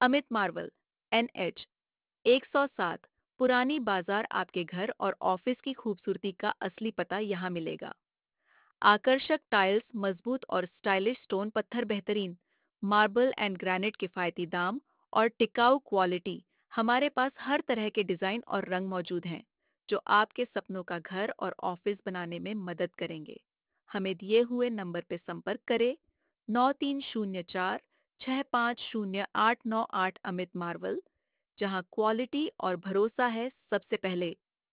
Amit Marvel NH 107 पुरानी बाजार आपके घर और ऑफिस की खूबसूरती का असली पता यहाँ मिलेगा। आकर्षक टाइल्स, मजबूत और स्टाइलिश स्टोन पत्थर बेहतरीन, मार्बल एंड ग्रेनाइट किफ़ायती दाम और टिकाऊ क्वालिटी। हमारे पास हर तरह के डिज़ाइन और रंग मौजूद हैं, जो आपके सपनों का घर और ऑफिस बनाने में मदद करेंगे। हमें दिए हुए नंबर पर संपर्क करें 9304 650898 अमित मार्वल, जहां क्वालिटी और भरोसा है सबसे पहले।